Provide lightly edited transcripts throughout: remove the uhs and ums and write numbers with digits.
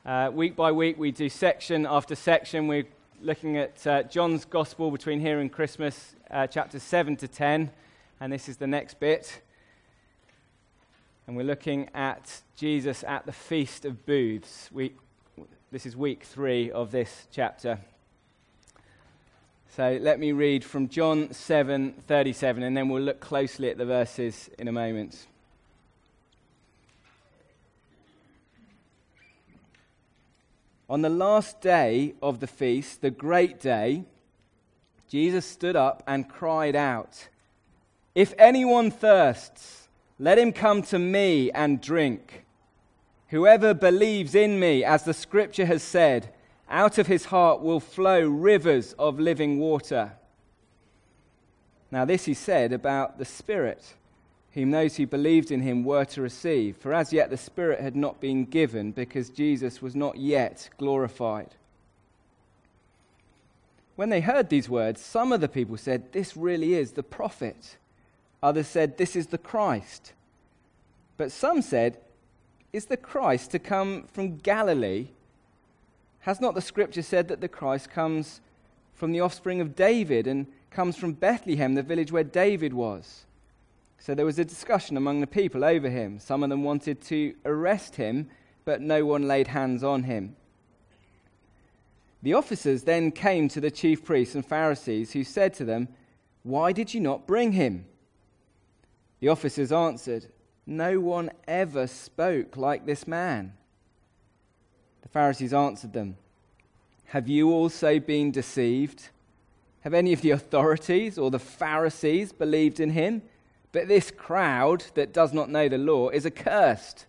Week by week, we do section after section. We're looking at John's Gospel between here and Christmas, chapters 7 to 10, and this is the next bit. And we're looking at Jesus at the Feast of Booths. This is week 3 of this chapter. So let me read from John 7:37, and then we'll look closely at the verses in a moment. On the last day of the feast, the great day, Jesus stood up and cried out, "If anyone thirsts, let him come to me and drink. Whoever believes in me, as the scripture has said, out of his heart will flow rivers of living water." Now this he said about the Spirit, whom those who believed in him were to receive. For as yet the Spirit had not been given, because Jesus was not yet glorified. When they heard these words, some of the people said, "This really is the prophet." Others said, "This is the Christ." But some said, "Is the Christ to come from Galilee? Has not the scripture said that the Christ comes from the offspring of David and comes from Bethlehem, the village where David was?" So there was a discussion among the people over him. Some of them wanted to arrest him, but no one laid hands on him. The officers then came to the chief priests and Pharisees, who said to them, "Why did you not bring him?" The officers answered, "No one ever spoke like this man." The Pharisees answered them, "Have you also been deceived? Have any of the authorities or the Pharisees believed in him? But this crowd that does not know the law is accursed."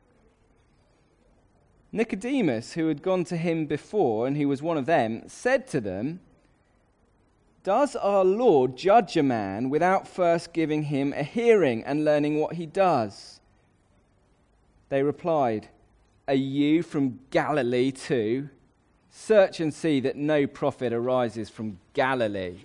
Nicodemus, who had gone to him before, and who was one of them, said to them, "Does our Lord judge a man without first giving him a hearing and learning what he does?" They replied, "Are you from Galilee too? Search and see that no prophet arises from Galilee."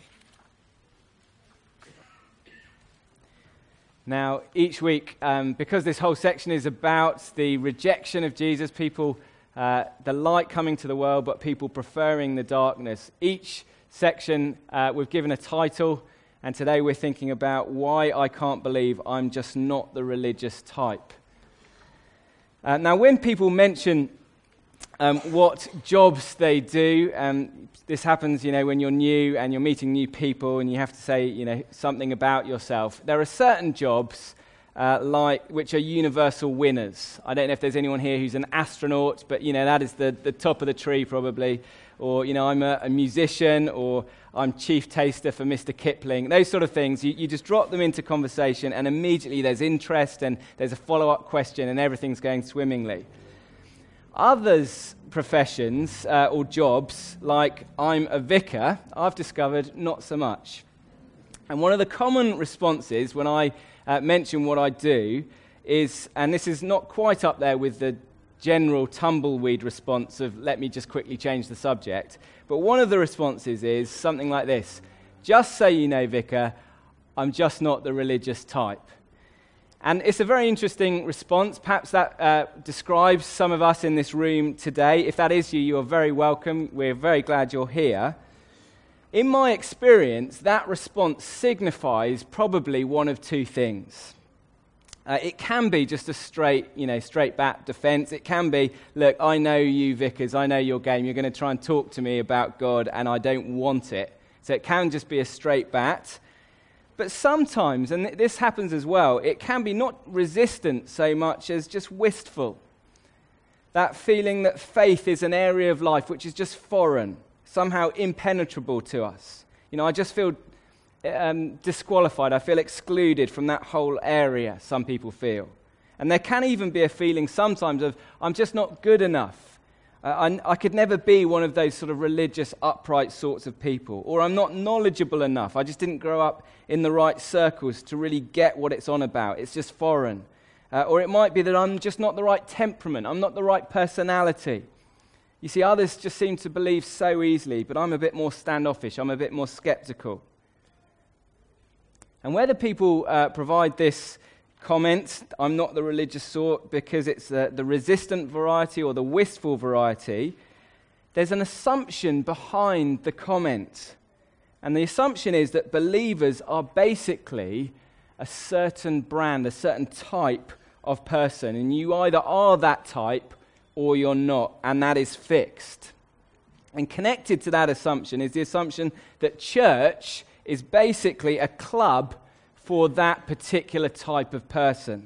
Now, each week, because this whole section is about the rejection of Jesus, people, the light coming to the world, but people preferring the darkness, each section we've given a title, and today we're thinking about why I can't believe I'm just not the religious type. Now, when people mention what jobs they do, this happens, when you're new and you're meeting new people and you have to say, something about yourself. There are certain jobs which are universal winners. I don't know if there's anyone here who's an astronaut, but that is the top of the tree probably. Or I'm a musician, or I'm chief taster for Mr. Kipling. Those sort of things. You just drop them into conversation, and immediately there's interest and there's a follow-up question, and everything's going swimmingly. Others professions or jobs, like I'm a vicar, I've discovered not so much. And one of the common responses when I mention what I do is, and this is not quite up there with the general tumbleweed response of "let me just quickly change the subject," but one of the responses is something like this: "Just so you know, Vicar, I'm just not the religious type." And it's a very interesting response. Perhaps that describes some of us in this room today. If that is you, you are very welcome. We're very glad you're here. In my experience, that response signifies probably one of two things. It can be just a straight back defense. It can be, "Look, I know you vicars, I know your game. You're going to try and talk to me about God, and I don't want it." So it can just be a straight bat. But sometimes, and this happens as well, it can be not resistant so much as just wistful. That feeling that faith is an area of life which is just foreign, somehow impenetrable to us. I just feel disqualified. I feel excluded from that whole area, some people feel. And there can even be a feeling sometimes of, I'm just not good enough. I could never be one of those sort of religious, upright sorts of people. Or I'm not knowledgeable enough. I just didn't grow up in the right circles to really get what it's on about. It's just foreign. Or it might be that I'm just not the right temperament. I'm not the right personality. You see, others just seem to believe so easily, but I'm a bit more standoffish. I'm a bit more skeptical. And whether people provide this comment, I'm not the religious sort, because it's the resistant variety or the wistful variety, there's an assumption behind the comment. And the assumption is that believers are basically a certain brand, a certain type of person. And you either are that type or you're not, and that is fixed. And connected to that assumption is the assumption that church is basically a club for that particular type of person.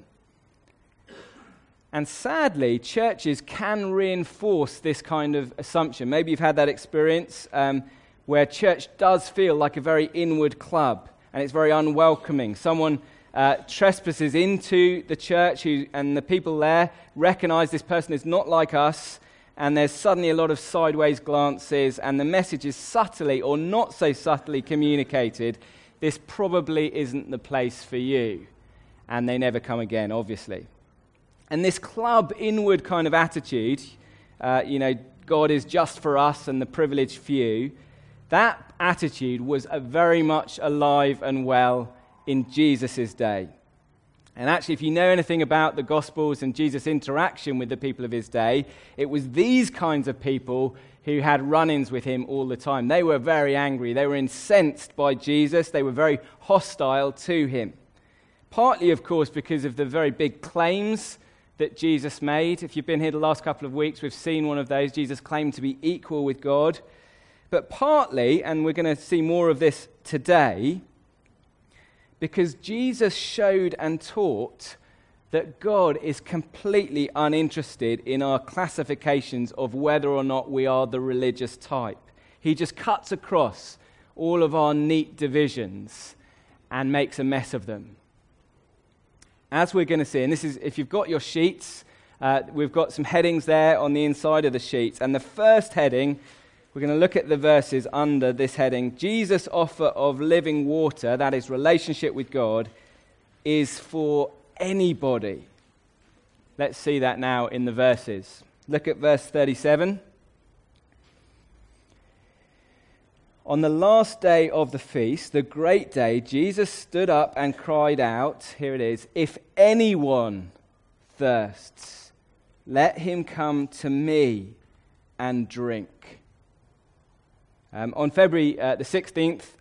And sadly, churches can reinforce this kind of assumption. Maybe you've had that experience where church does feel like a very inward club, and it's very unwelcoming. Someone trespasses into the church, and the people there recognize this person is not like us, and there's suddenly a lot of sideways glances, and the message is subtly or not so subtly communicated. This probably isn't the place for you. And they never come again, obviously. And this club inward kind of attitude, God is just for us and the privileged few, that attitude was very much alive and well in Jesus' day. And actually, if you know anything about the Gospels and Jesus' interaction with the people of his day, it was these kinds of people who had run-ins with him all the time. They were very angry. They were incensed by Jesus. They were very hostile to him. Partly, of course, because of the very big claims that Jesus made. If you've been here the last couple of weeks, we've seen one of those. Jesus claimed to be equal with God. But partly, and we're going to see more of this today, because Jesus showed and taught that God is completely uninterested in our classifications of whether or not we are the religious type. He just cuts across all of our neat divisions and makes a mess of them. As we're going to see, and this is, if you've got your sheets, we've got some headings there on the inside of the sheets. And the first heading, we're going to look at the verses under this heading. Jesus' offer of living water, that is relationship with God, is for anybody. Let's see that now in the verses. Look at verse 37. On the last day of the feast, the great day, Jesus stood up and cried out, here it is, "If anyone thirsts, let him come to me and drink." On February the 16th,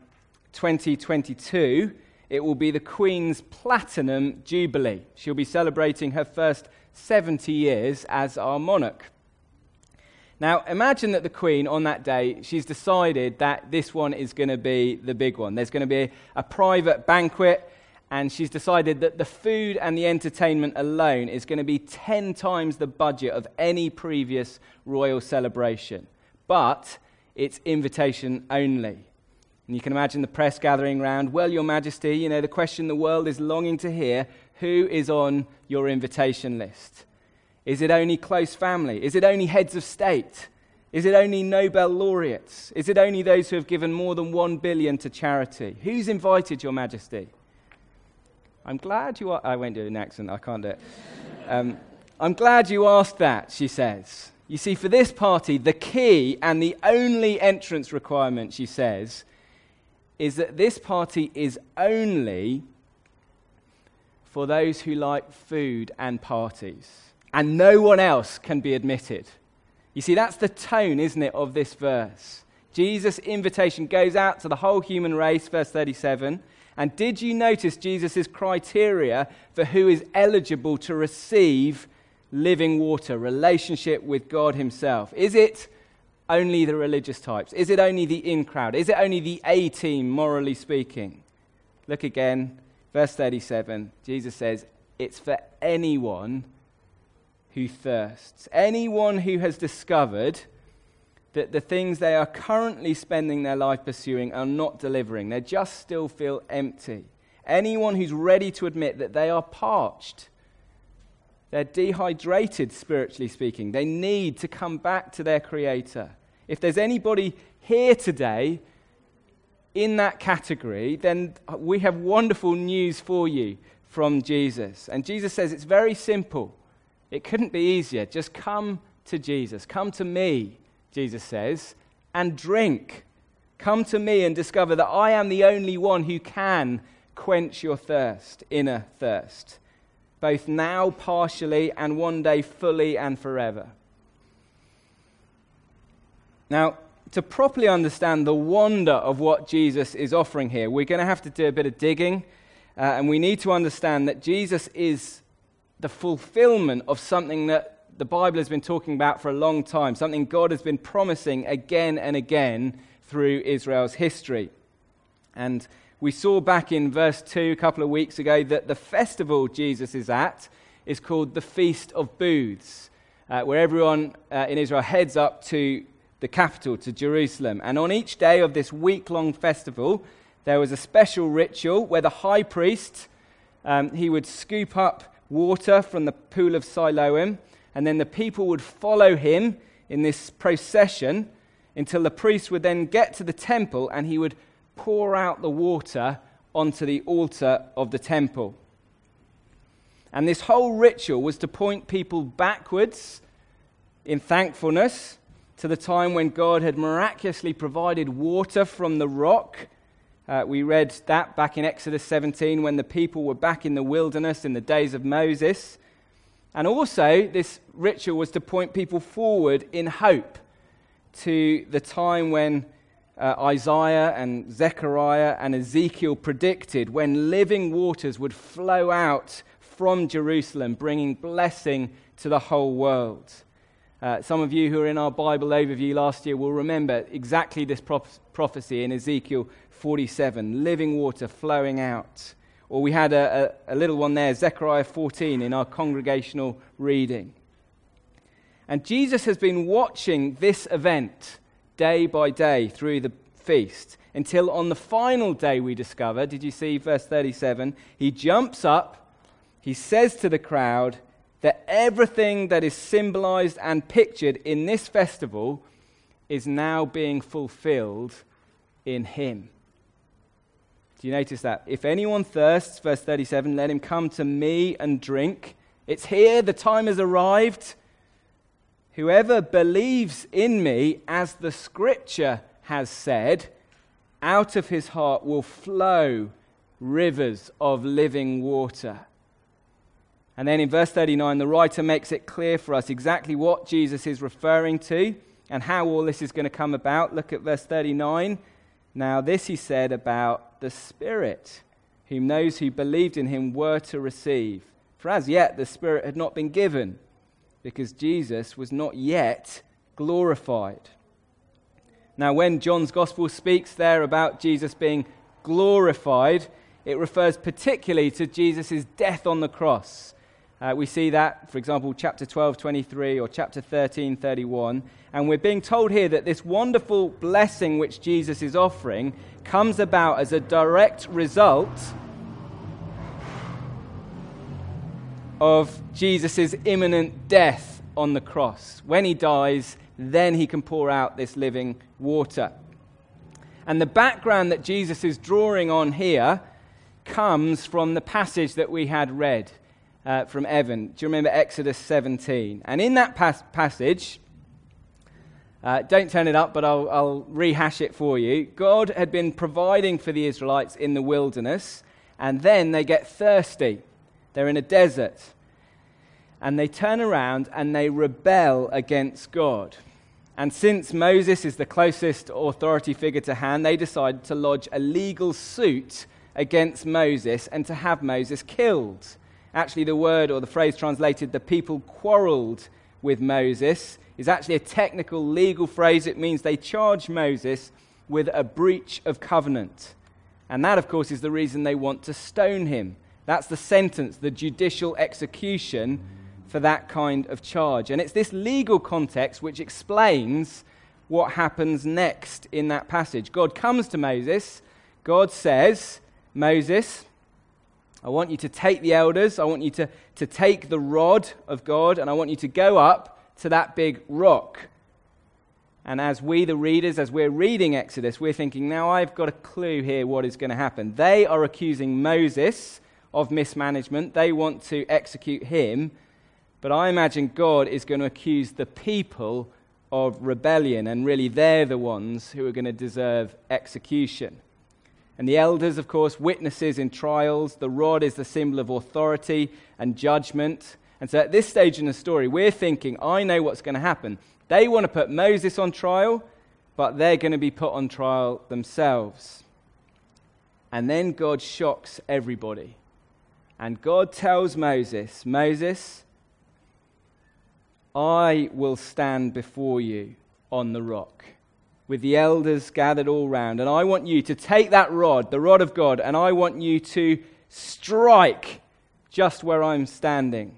2022, it will be the Queen's Platinum Jubilee. She'll be celebrating her first 70 years as our monarch. Now, imagine that the Queen, on that day, she's decided that this one is going to be the big one. There's going to be a private banquet, and she's decided that the food and the entertainment alone is going to be 10 times the budget of any previous royal celebration. But it's invitation only. And you can imagine the press gathering round. "Well, Your Majesty, the question the world is longing to hear, who is on your invitation list? Is it only close family? Is it only heads of state? Is it only Nobel laureates? Is it only those who have given more than 1 billion to charity? Who's invited, Your Majesty?" I'm glad you are... I won't do an accent, I can't do it. I'm glad you asked that, she says. You see, for this party, the key and the only entrance requirement, she says, is that this party is only for those who like food and parties. And no one else can be admitted. You see, that's the tone, isn't it, of this verse. Jesus' invitation goes out to the whole human race, verse 37. And did you notice Jesus' criteria for who is eligible to receive living water, relationship with God himself? Is it only the religious types? Is it only the in crowd? Is it only the A team, morally speaking? Look again, verse 37. Jesus says, it's for anyone who thirsts. Anyone who has discovered that the things they are currently spending their life pursuing are not delivering. They just still feel empty. Anyone who's ready to admit that they are parched. They're dehydrated, spiritually speaking. They need to come back to their Creator. If there's anybody here today in that category, then we have wonderful news for you from Jesus. And Jesus says it's very simple. It couldn't be easier. Just come to Jesus. Come to me, Jesus says, and drink. Come to me and discover that I am the only one who can quench your thirst, inner thirst, both now partially and one day fully and forever. Now, to properly understand the wonder of what Jesus is offering here, we're going to have to do a bit of digging, and we need to understand that Jesus is the fulfillment of something that the Bible has been talking about for a long time, something God has been promising again and again through Israel's history. And we saw back in verse 2 a couple of weeks ago that the festival Jesus is at is called the Feast of Booths, where everyone in Israel heads up to the capital, to Jerusalem. And on each day of this week-long festival, there was a special ritual where the high priest, he would scoop up water from the pool of Siloam, and then the people would follow him in this procession until the priest would then get to the temple and he would pour out the water onto the altar of the temple. And this whole ritual was to point people backwards in thankfulness to the time when God had miraculously provided water from the rock. We read that back in Exodus 17 when the people were back in the wilderness in the days of Moses. And also, this ritual was to point people forward in hope to the time when Isaiah and Zechariah and Ezekiel predicted when living waters would flow out from Jerusalem, bringing blessing to the whole world. Some of you who are in our Bible overview last year will remember exactly this prophecy in Ezekiel 47, living water flowing out. Or we had a little one there, Zechariah 14, in our congregational reading. And Jesus has been watching this event day by day through the feast until on the final day we discover, did you see verse 37, he jumps up, he says to the crowd that everything that is symbolized and pictured in this festival is now being fulfilled in him. Do you notice that? If anyone thirsts, verse 37, let him come to me and drink. It's here, the time has arrived. Whoever believes in me, as the scripture has said, out of his heart will flow rivers of living water. And then in verse 39, the writer makes it clear for us exactly what Jesus is referring to and how all this is going to come about. Look at verse 39. Now this he said about the Spirit, whom those who believed in him were to receive. For as yet the Spirit had not been given, because Jesus was not yet glorified. Now when John's Gospel speaks there about Jesus being glorified, it refers particularly to Jesus' death on the cross. We see that, for example, chapter 12:23 or chapter 13:31. And we're being told here that this wonderful blessing which Jesus is offering comes about as a direct result of Jesus' imminent death on the cross. When he dies, then he can pour out this living water. And the background that Jesus is drawing on here comes from the passage that we had read from Evan. Do you remember Exodus 17? And in that passage, don't turn it up, but I'll rehash it for you. God had been providing for the Israelites in the wilderness, and then they get thirsty. They're in a desert. And they turn around and they rebel against God. And since Moses is the closest authority figure to hand, they decide to lodge a legal suit against Moses and to have Moses killed. Actually, the word or the phrase translated, the people quarreled with Moses, is actually a technical legal phrase. It means they charge Moses with a breach of covenant. And that, of course, is the reason they want to stone him. That's the sentence, the judicial execution for that kind of charge. And it's this legal context which explains what happens next in that passage. God comes to Moses. God says, Moses, I want you to take the elders, I want you to take the rod of God, and I want you to go up to that big rock. And as we, the readers, as we're reading Exodus, we're thinking, now I've got a clue here what is going to happen. They are accusing Moses of mismanagement. They want to execute him. But I imagine God is going to accuse the people of rebellion, and really they're the ones who are going to deserve execution. And the elders, of course, witnesses in trials. The rod is the symbol of authority and judgment. And so at this stage in the story, we're thinking, I know what's going to happen. They want to put Moses on trial, but they're going to be put on trial themselves. And then God shocks everybody. And God tells Moses, Moses, I will stand before you on the rock, with the elders gathered all round. And I want you to take that rod, the rod of God, and I want you to strike just where I'm standing.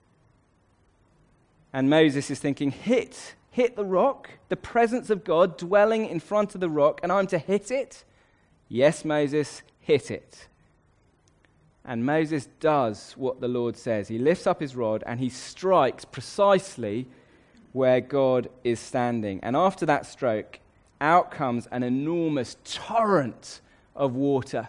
And Moses is thinking, hit the rock, the presence of God dwelling in front of the rock, and I'm to hit it? Yes, Moses, hit it. And Moses does what the Lord says. He lifts up his rod and he strikes precisely where God is standing. And after that stroke, out comes an enormous torrent of water.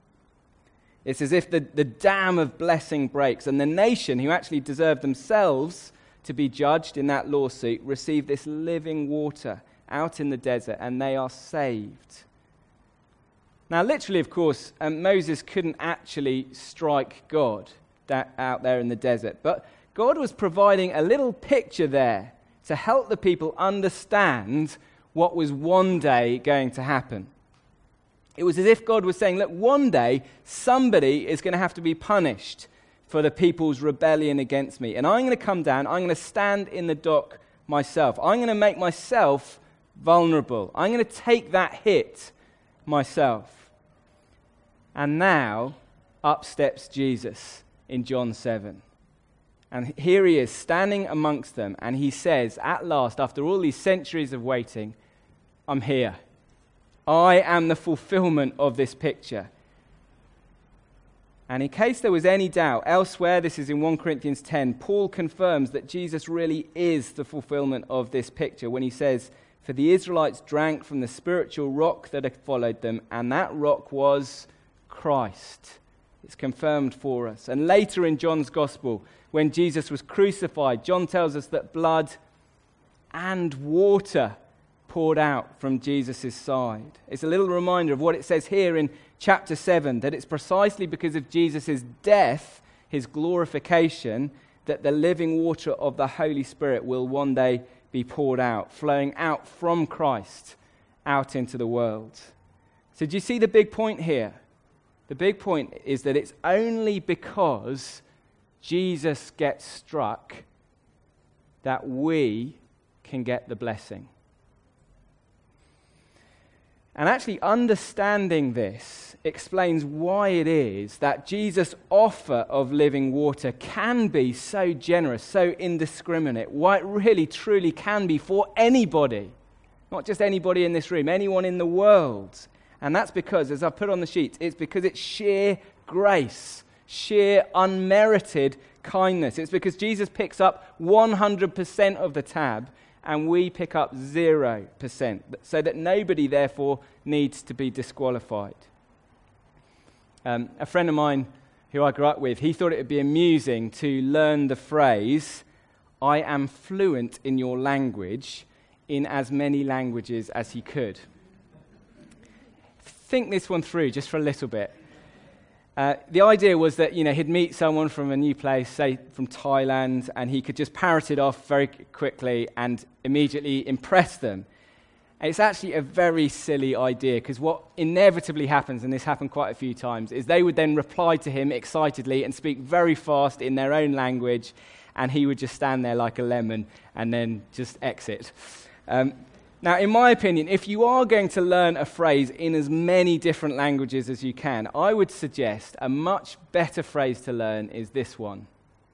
It's as if the dam of blessing breaks, and the nation, who actually deserved themselves to be judged in that lawsuit, receive this living water out in the desert, and they are saved. Now, literally, of course, Moses couldn't actually strike God out there in the desert, but God was providing a little picture there to help the people understand what was one day going to happen. It was as if God was saying, look, one day somebody is going to have to be punished for the people's rebellion against me, and I'm going to come down, I'm going to stand in the dock myself. I'm going to make myself vulnerable. I'm going to take that hit myself. And now, up steps Jesus in John 7. And here he is, standing amongst them, and he says, at last, after all these centuries of waiting, I'm here. I am the fulfillment of this picture. And in case there was any doubt, elsewhere, this is in 1 Corinthians 10, Paul confirms that Jesus really is the fulfillment of this picture when he says, for the Israelites drank from the spiritual rock that had followed them, and that rock was Christ. It's confirmed for us. And later in John's Gospel, when Jesus was crucified, John tells us that blood and water poured out from Jesus' side. It's a little reminder of what it says here in chapter 7, that it's precisely because of Jesus' death, his glorification, that the living water of the Holy Spirit will one day be poured out, flowing out from Christ out into the world. So do you see the big point here? The big point is that it's only because Jesus gets struck that we can get the blessing. And actually understanding this explains why it is that Jesus' offer of living water can be so generous, so indiscriminate, why it really truly can be for anybody, not just anybody in this room, anyone in the world. And that's because, as I put on the sheet, it's because it's sheer grace, sheer unmerited kindness. It's because Jesus picks up 100% of the tab and we pick up 0%, so that nobody, therefore, needs to be disqualified. A friend of mine who I grew up with, he thought it would be amusing to learn the phrase, I am fluent in your language, in as many languages as he could. Think this one through just for a little bit. The idea was that, he'd meet someone from a new place, say from Thailand, and he could just parrot it off very quickly and immediately impress them. And it's actually a very silly idea, because what inevitably happens, and this happened quite a few times, is they would then reply to him excitedly and speak very fast in their own language, and he would just stand there like a lemon and then just exit. Now, in my opinion, if you are going to learn a phrase in as many different languages as you can, I would suggest a much better phrase to learn is this one.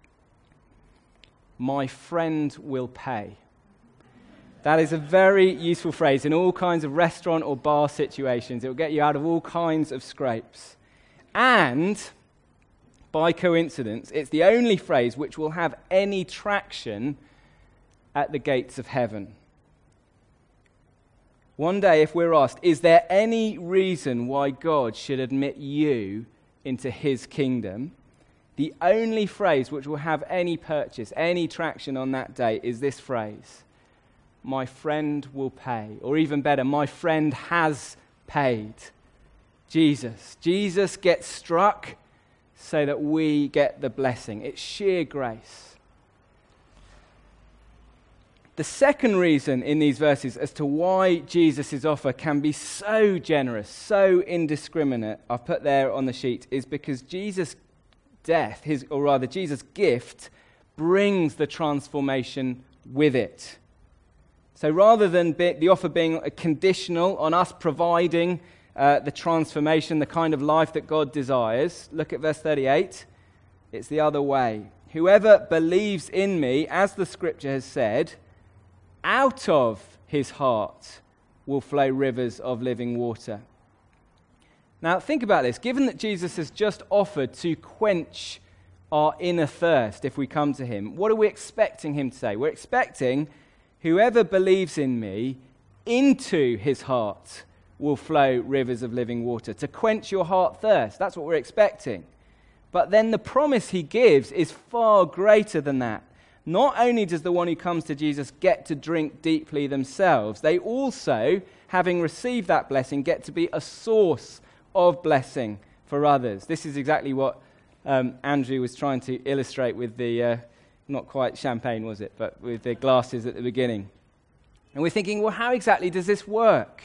My friend will pay. That is a very useful phrase in all kinds of restaurant or bar situations. It will get you out of all kinds of scrapes. And, by coincidence, it's the only phrase which will have any traction at the gates of heaven. One day, if we're asked, is there any reason why God should admit you into his kingdom? The only phrase which will have any purchase, any traction on that day is this phrase, my friend will pay. Or even better, my friend has paid. Jesus. Jesus gets struck so that we get the blessing. It's sheer grace. The second reason in these verses as to why Jesus' offer can be so generous, so indiscriminate, I've put there on the sheet, is because Jesus' death, Jesus' gift, brings the transformation with it. So rather than the offer being conditional on us providing the transformation, the kind of life that God desires, look at verse 38. It's the other way. Whoever believes in me, as the scripture has said, out of his heart will flow rivers of living water. Now think about this. Given that Jesus has just offered to quench our inner thirst if we come to him, what are we expecting him to say? We're expecting whoever believes in me, into his heart will flow rivers of living water, to quench your heart thirst. That's what we're expecting. But then the promise he gives is far greater than that. Not only does the one who comes to Jesus get to drink deeply themselves, they also, having received that blessing, get to be a source of blessing for others. This is exactly what Andrew was trying to illustrate with the, not quite champagne was it, but with the glasses at the beginning. And we're thinking, well, how exactly does this work?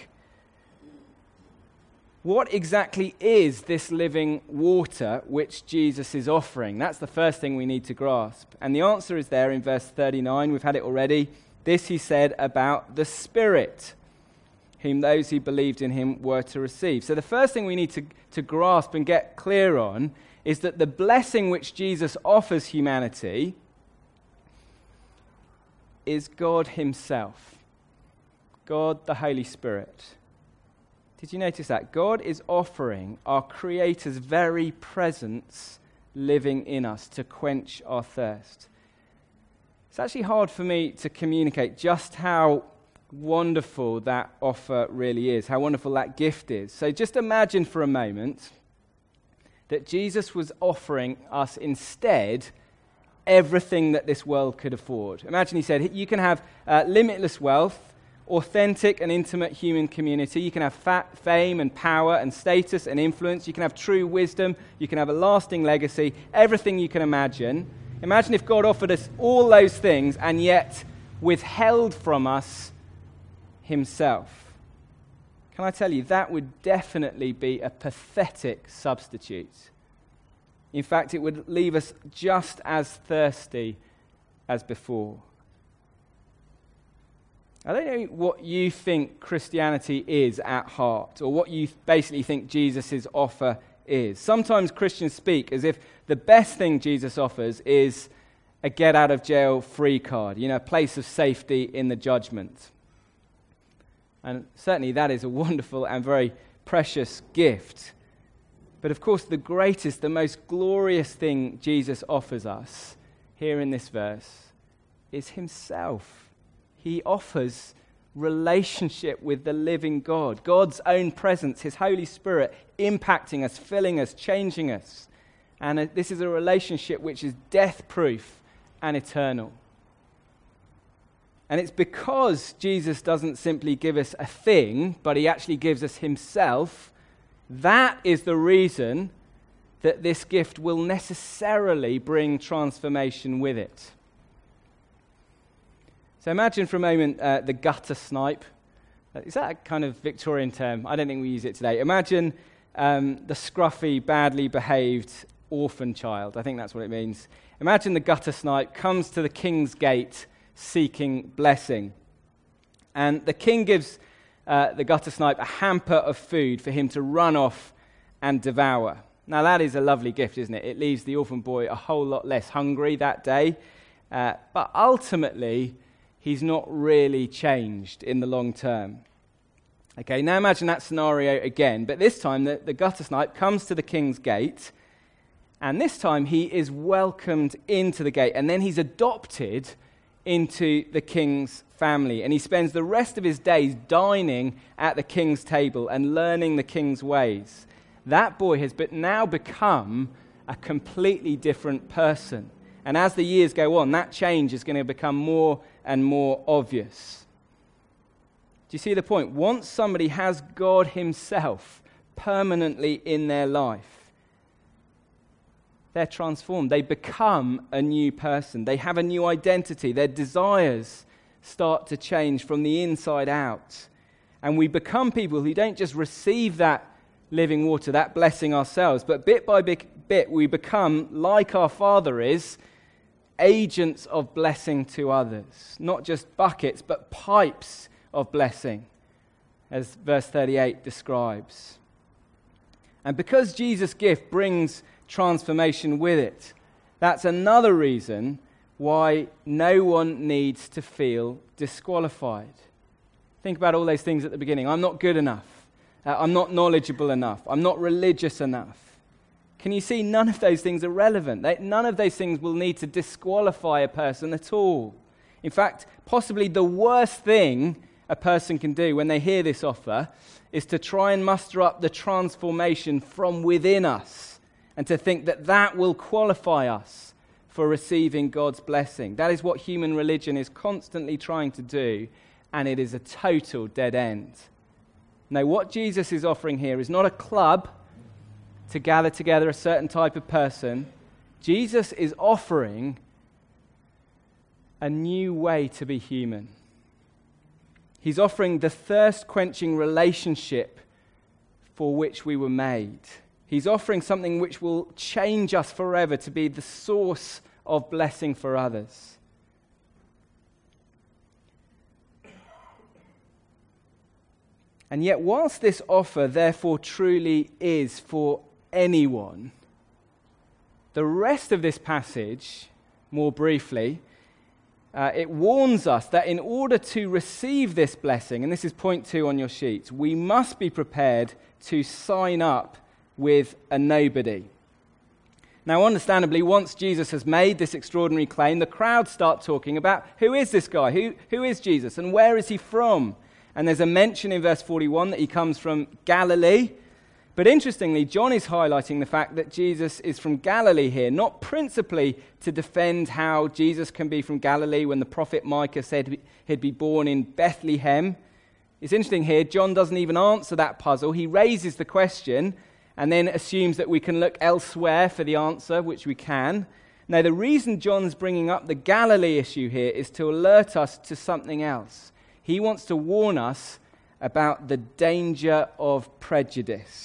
What exactly is this living water which Jesus is offering? That's the first thing we need to grasp. And the answer is there in verse 39. We've had it already. This he said about the Spirit, whom those who believed in him were to receive. So the first thing we need to grasp and get clear on is that the blessing which Jesus offers humanity is God himself. God the Holy Spirit. Did you notice that? God is offering our Creator's very presence living in us to quench our thirst. It's actually hard for me to communicate just how wonderful that offer really is, how wonderful that gift is. So just imagine for a moment that Jesus was offering us instead everything that this world could afford. Imagine he said, you can have limitless wealth, authentic and intimate human community. You can have fame and power and status and influence. You can have true wisdom. You can have a lasting legacy. Everything you can imagine. Imagine if God offered us all those things and yet withheld from us himself. Can I tell you, that would definitely be a pathetic substitute. In fact, it would leave us just as thirsty as before. I don't know what you think Christianity is at heart, or what you basically think Jesus' offer is. Sometimes Christians speak as if the best thing Jesus offers is a get-out-of-jail-free card, a place of safety in the judgment. And certainly that is a wonderful and very precious gift. But of course, the greatest, the most glorious thing Jesus offers us here in this verse is himself. He offers relationship with the living God, God's own presence, his Holy Spirit impacting us, filling us, changing us. And this is a relationship which is death-proof and eternal. And it's because Jesus doesn't simply give us a thing, but he actually gives us himself. That is the reason that this gift will necessarily bring transformation with it. So imagine for a moment the gutter snipe. Is that a kind of Victorian term? I don't think we use it today. Imagine the scruffy, badly behaved orphan child. I think that's what it means. Imagine the gutter snipe comes to the king's gate seeking blessing. And the king gives the gutter snipe a hamper of food for him to run off and devour. Now that is a lovely gift, isn't it? It leaves the orphan boy a whole lot less hungry that day. But ultimately, he's not really changed in the long term. Okay, now imagine that scenario again, but this time the gutter snipe comes to the king's gate, and this time he is welcomed into the gate, and then he's adopted into the king's family, and he spends the rest of his days dining at the king's table and learning the king's ways. That boy has now become a completely different person. And as the years go on, that change is going to become more and more obvious. Do you see the point? Once somebody has God himself permanently in their life, they're transformed. They become a new person. They have a new identity. Their desires start to change from the inside out. And we become people who don't just receive that living water, that blessing ourselves, but bit by bit we become, like our Father is, agents of blessing to others. Not just buckets, but pipes of blessing, as verse 38 describes. And because Jesus' gift brings transformation with it, that's another reason why no one needs to feel disqualified. Think about all those things at the beginning. I'm not good enough. I'm not knowledgeable enough. I'm not religious enough. Can you see none of those things are relevant? None of those things will need to disqualify a person at all. In fact, possibly the worst thing a person can do when they hear this offer is to try and muster up the transformation from within us and to think that that will qualify us for receiving God's blessing. That is what human religion is constantly trying to do, and it is a total dead end. No, what Jesus is offering here is not a club to gather together a certain type of person. Jesus is offering a new way to be human. He's offering the thirst-quenching relationship for which we were made. He's offering something which will change us forever to be the source of blessing for others. And yet, whilst this offer therefore truly is for anyone, the rest of this passage, more briefly, it warns us that in order to receive this blessing, and this is point 2 on your sheets, we must be prepared to sign up with a nobody. Now, understandably, once Jesus has made this extraordinary claim, the crowd start talking about who is this guy, who is Jesus, and where is he from? And there's a mention in verse 41 that he comes from Galilee. But interestingly, John is highlighting the fact that Jesus is from Galilee here, not principally to defend how Jesus can be from Galilee when the prophet Micah said he'd be born in Bethlehem. It's interesting here, John doesn't even answer that puzzle. He raises the question and then assumes that we can look elsewhere for the answer, which we can. Now, the reason John's bringing up the Galilee issue here is to alert us to something else. He wants to warn us about the danger of prejudice.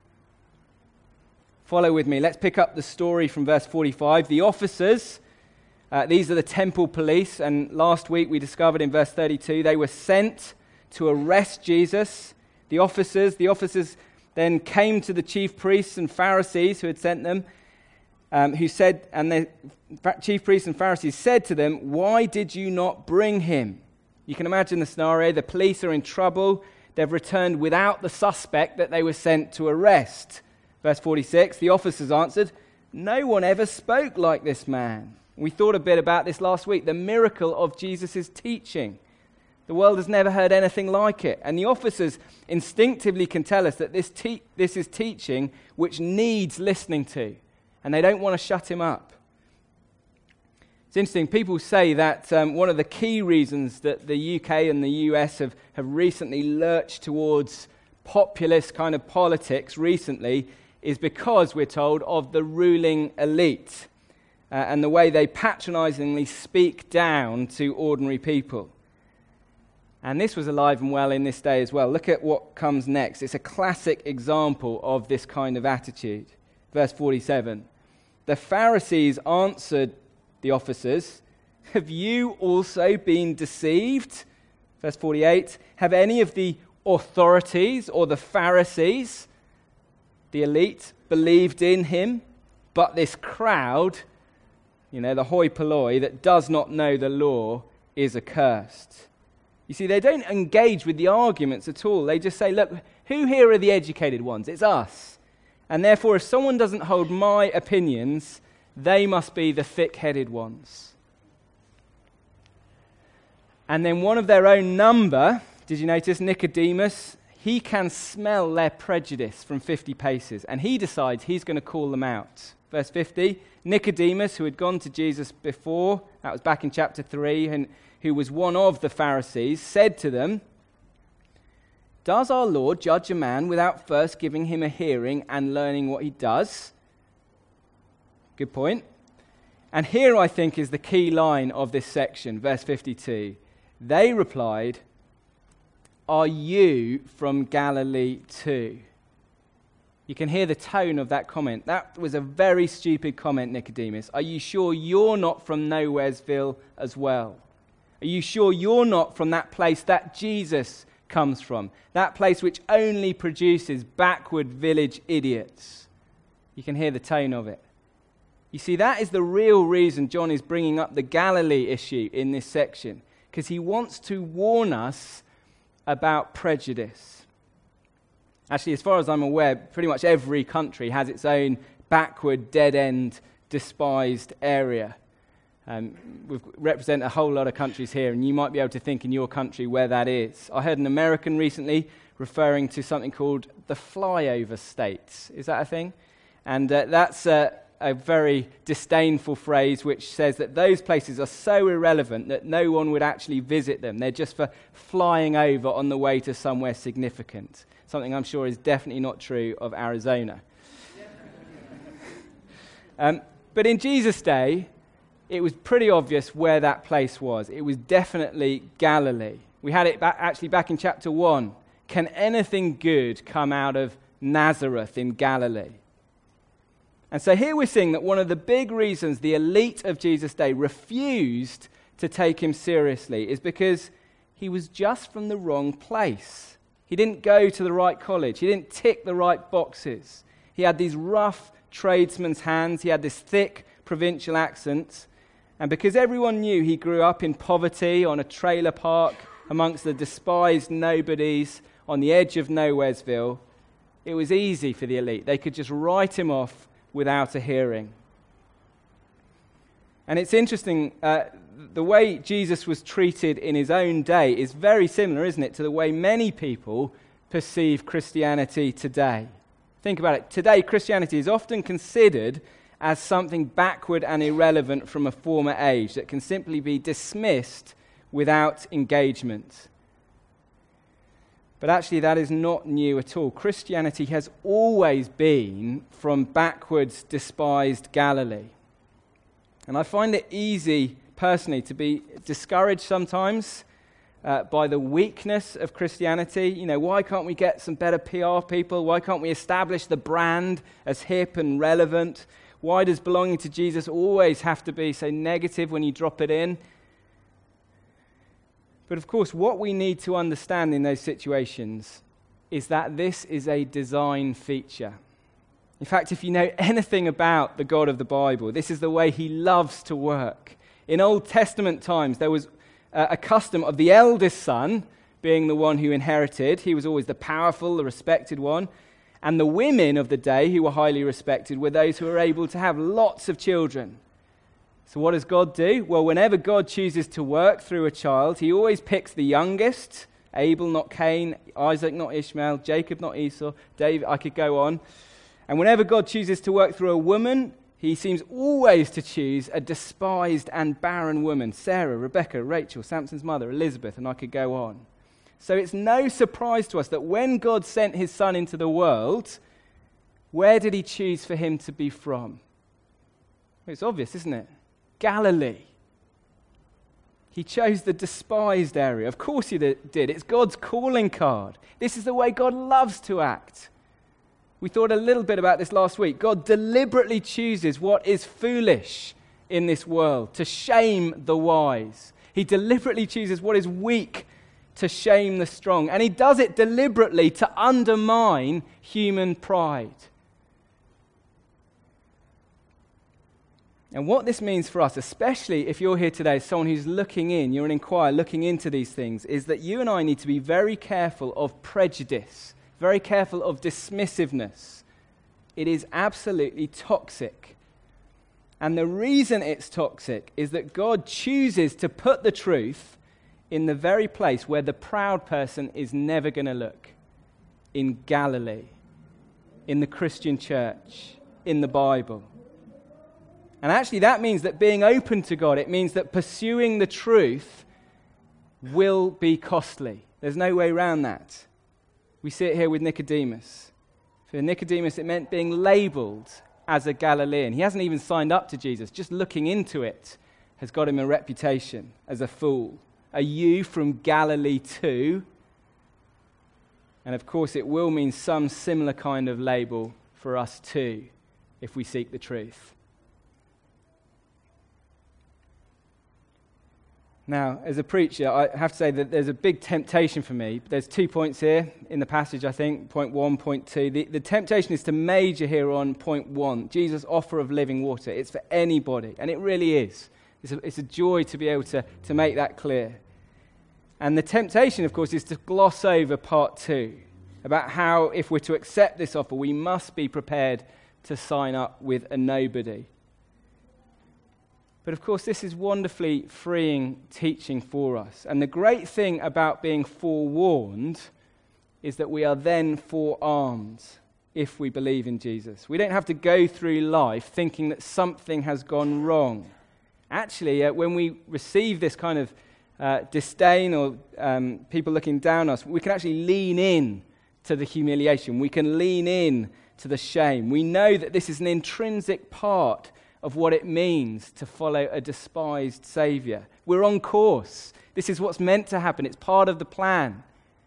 Follow with me. Let's pick up the story from verse 45. The officers, these are the temple police, and last week we discovered in verse 32 they were sent to arrest Jesus. The officers then came to the chief priests and Pharisees who had sent them, the chief priests and Pharisees said to them, "Why did you not bring him?" You can imagine the scenario. The police are in trouble. They've returned without the suspect that they were sent to arrest. Verse 46, the officers answered, "No one ever spoke like this man." We thought a bit about this last week, the miracle of Jesus' teaching. The world has never heard anything like it. And the officers instinctively can tell us that this is teaching which needs listening to. And they don't want to shut him up. It's interesting, people say that one of the key reasons that the UK and the US have recently lurched towards populist kind of politics recently is because, we're told, of the ruling elite and the way they patronizingly speak down to ordinary people. And this was alive and well in this day as well. Look at what comes next. It's a classic example of this kind of attitude. Verse 47. The Pharisees answered the officers, "Have you also been deceived?" Verse 48. Have any of the authorities or the Pharisees, the elite, believed in him? But this crowd, the hoi polloi that does not know the law, is accursed. You see, they don't engage with the arguments at all. They just say, look, who here are the educated ones? It's us. And therefore, if someone doesn't hold my opinions, they must be the thick-headed ones. And then one of their own number, did you notice, Nicodemus, he can smell their prejudice from 50 paces, and he decides he's going to call them out. Verse 50, Nicodemus, who had gone to Jesus before, that was back in chapter 3, and who was one of the Pharisees, said to them, Does our Lord judge a man without first giving him a hearing and learning what he does? Good point. And here, I think, is the key line of this section, verse 52. They replied, "Are you from Galilee too?" You can hear the tone of that comment. That was a very stupid comment, Nicodemus. Are you sure you're not from Nowheresville as well? Are you sure you're not from that place that Jesus comes from? That place which only produces backward village idiots. You can hear the tone of it. You see, that is the real reason John is bringing up the Galilee issue in this section, because he wants to warn us about prejudice. Actually, as far as I'm aware, pretty much every country has its own backward, dead-end, despised area. We represent a whole lot of countries here, and you might be able to think in your country where that is. I heard an American recently referring to something called the flyover states. Is that a thing? And that's a very disdainful phrase which says that those places are so irrelevant that no one would actually visit them. They're just for flying over on the way to somewhere significant. Something I'm sure is definitely not true of Arizona. But in Jesus' day, it was pretty obvious where that place was. It was definitely Galilee. We had it actually back in chapter 1. Can anything good come out of Nazareth in Galilee? And so here we're seeing that one of the big reasons the elite of Jesus' day refused to take him seriously is because he was just from the wrong place. He didn't go to the right college. He didn't tick the right boxes. He had these rough tradesman's hands. He had this thick provincial accent. And because everyone knew he grew up in poverty on a trailer park amongst the despised nobodies on the edge of Nowheresville, it was easy for the elite. They could just write him off without a hearing. And it's interesting, the way Jesus was treated in his own day is very similar, isn't it, to the way many people perceive Christianity today. Think about it. Today, Christianity is often considered as something backward and irrelevant from a former age that can simply be dismissed without engagement. But actually, that is not new at all. Christianity has always been from backwards, despised Galilee. And I find it easy, personally, to be discouraged sometimes by the weakness of Christianity. You know, why can't we get some better PR people? Why can't we establish the brand as hip and relevant? Why does belonging to Jesus always have to be so negative when you drop it in? But of course, what we need to understand in those situations is that this is a design feature. In fact, if you know anything about the God of the Bible, this is the way he loves to work. In Old Testament times, there was a custom of the eldest son being the one who inherited. He was always the powerful, the respected one. And the women of the day who were highly respected were those who were able to have lots of children. So what does God do? Well, whenever God chooses to work through a child, he always picks the youngest, Abel, not Cain, Isaac, not Ishmael, Jacob, not Esau, David, I could go on. And whenever God chooses to work through a woman, he seems always to choose a despised and barren woman, Sarah, Rebecca, Rachel, Samson's mother, Elizabeth, and I could go on. So it's no surprise to us that when God sent his son into the world, where did he choose for him to be from? Well, it's obvious, isn't it? Galilee. He chose the despised area. Of course he did. It's God's calling card. This is the way God loves to act. We thought a little bit about this last week. God deliberately chooses what is foolish in this world to shame the wise. He deliberately chooses what is weak to shame the strong. And he does it deliberately to undermine human pride. And what this means for us, especially if you're here today as someone who's looking in, you're an inquirer looking into these things, is that you and I need to be very careful of prejudice, very careful of dismissiveness. It is absolutely toxic. And the reason it's toxic is that God chooses to put the truth in the very place where the proud person is never going to look. In Galilee, in the Christian church, in the Bible. And actually that means that being open to God, it means that pursuing the truth will be costly. There's no way around that. We see it here with Nicodemus. For Nicodemus, it meant being labeled as a Galilean. He hasn't even signed up to Jesus. Just looking into it has got him a reputation as a fool. Are you from Galilee too? And of course, it will mean some similar kind of label for us too, if we seek the truth. Now, as a preacher, I have to say that there's a big temptation for me. There's 2 points here in the passage, I think, point 1, point 2. The temptation is to major here on point 1, Jesus' offer of living water. It's for anybody, and it really is. It's a joy to be able to make that clear. And the temptation, of course, is to gloss over part 2, about how, if we're to accept this offer, we must be prepared to sign up with a nobody. But of course, this is wonderfully freeing teaching for us. And the great thing about being forewarned is that we are then forearmed if we believe in Jesus. We don't have to go through life thinking that something has gone wrong. Actually, when we receive this kind of disdain or people looking down on us, we can actually lean in to the humiliation. We can lean in to the shame. We know that this is an intrinsic part of what it means to follow a despised Saviour. We're on course. This is what's meant to happen. It's part of the plan.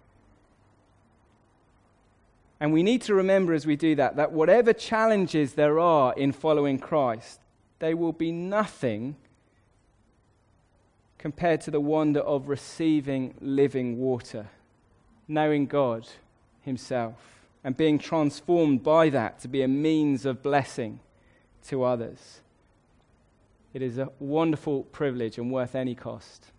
And we need to remember as we do that whatever challenges there are in following Christ, they will be nothing compared to the wonder of receiving living water, knowing God himself, and being transformed by that to be a means of blessing to others. It is a wonderful privilege and worth any cost.